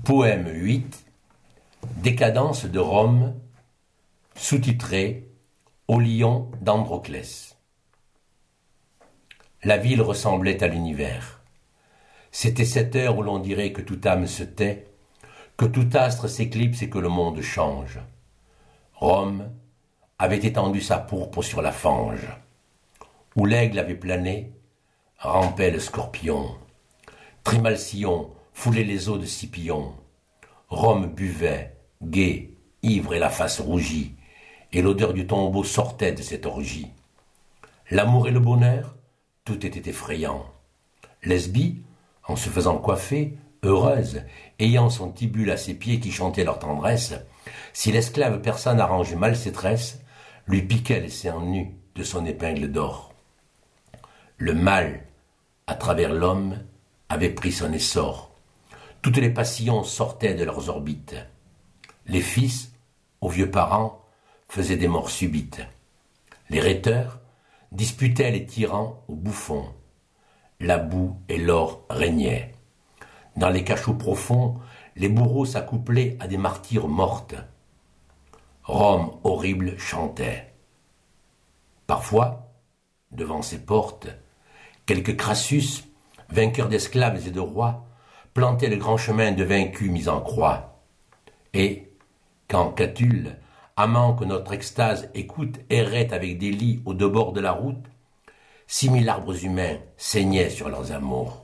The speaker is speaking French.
Poème 8, Décadence de Rome, sous-titré Au lion d'Androclès. La ville ressemblait à l'univers. C'était cette heure où l'on dirait que toute âme se tait, que tout astre s'éclipse et que le monde change. Rome avait étendu sa pourpre sur la fange. Où l'aigle avait plané, rampait le scorpion. Trimalcion foulait les eaux de Scipion. Rome buvait, gai, ivre et la face rougie, et l'odeur du tombeau sortait de cette orgie. L'amour et le bonheur, tout était effrayant. Lesbie, en se faisant coiffer, heureuse, ayant son tibule à ses pieds qui chantait leur tendresse, si l'esclave persane arrangeait mal ses tresses, lui piquait les seins nus de son épingle d'or. Le mal, à travers l'homme, avait pris son essor. Toutes les passions sortaient de leurs orbites. Les fils, aux vieux parents, faisaient des morts subites. Les rhéteurs disputaient les tyrans aux bouffons. La boue et l'or régnaient. Dans les cachots profonds, les bourreaux s'accouplaient à des martyrs mortes. Rome horrible chantait. Parfois, devant ses portes, quelques Crassus, vainqueurs d'esclaves et de rois, plantaient le grand chemin de vaincus mis en croix. Et, quand Catulle, amant que notre extase écoute, errait avec des lits aux deux bords de la route, 6000 arbres humains saignaient sur leurs amours.